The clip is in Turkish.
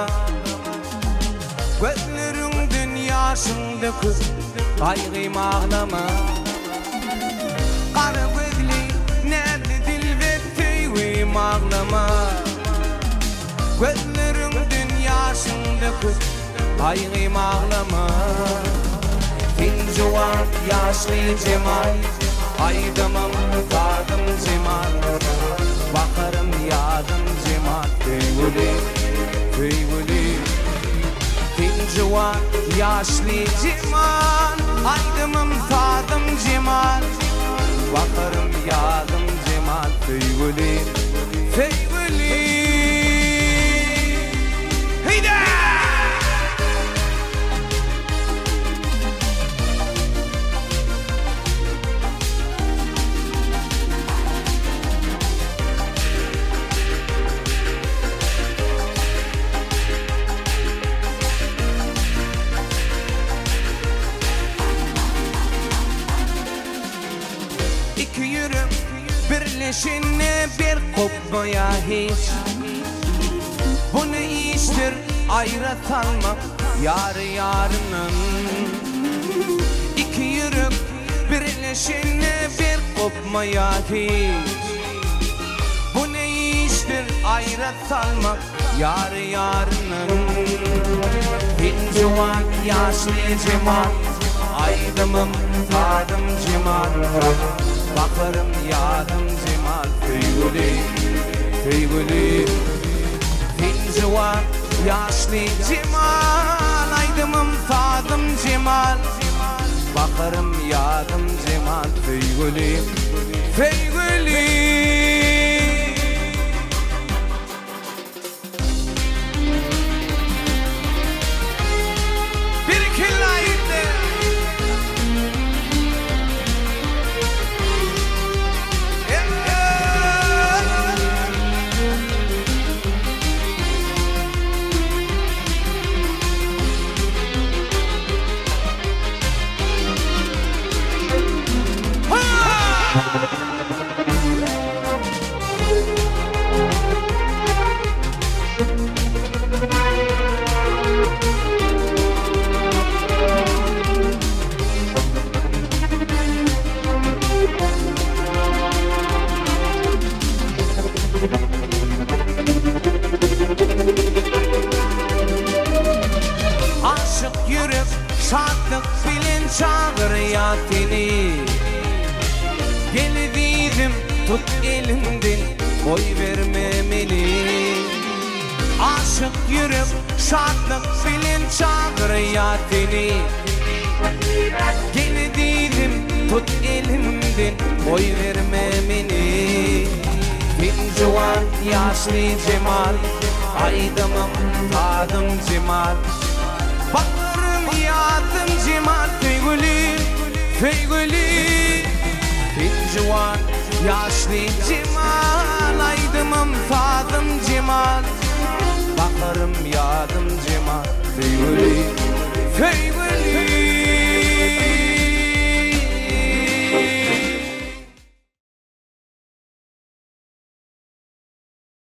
Gözlerin dünyasında kız kaygıyım ağlama. Kara gözlü nerede dilvet tüyüm ağlama. Gözlerin dünyasında kız kaygıyım ağlama. Fincuan yaşlı cemal, aydımım tadım cemal. Bakarım yadım cemal, tüygülü, tüygülü. Fincuan yaşlı cemal, aydımım tadım cemal. Bakarım yadım cemal, tüygülü, tüygülü. İki yürüm birleşince bir kopmaya hiç. Bu ne iştir ayrıtalmak yar yarının. İki yürüm birleşince bir kopmaya hiç. Bu ne iştir ayrıtalmak yar yarının. Fincuan yaşlı cemal, aydımım tadım cemal. Bakarım yadım cemal, tüygülü, tüygülü. Fincuan yaşlı cemal, aydımım tadım cemal. Bakarım yadım cemal, tüygülü, tüygülü. Aşık yürüp şadlık bilin çağır yatini. Geldiğim tut elimden boy vermemeli. Aşık yürüp şadlık bilin çağır yatini. Geldiğim tut elimden boy vermemeli. Fincuan yaşlı cemal, aydımım tadım cemal. Bakarım yadım cemal, tüygülü, tüygülü. Fincuan yaşlı cemal, aydımım tadım cemal. Bakarım yadım cemal.